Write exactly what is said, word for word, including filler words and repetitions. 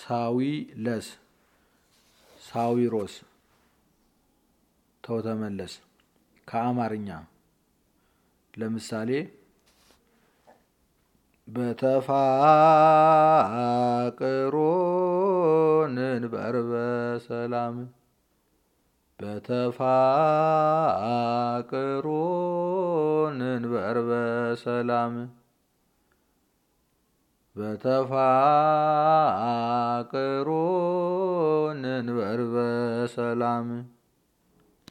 ሳዊለስ ሳዊሮስ ተው ተመለስ። ከአማርኛ ለምሳሌ በተፋቅሮ ንንበር በሰላም በተፋቅሮ ንንበር በሰላም በተፋቅሮ ንንበር በሰላም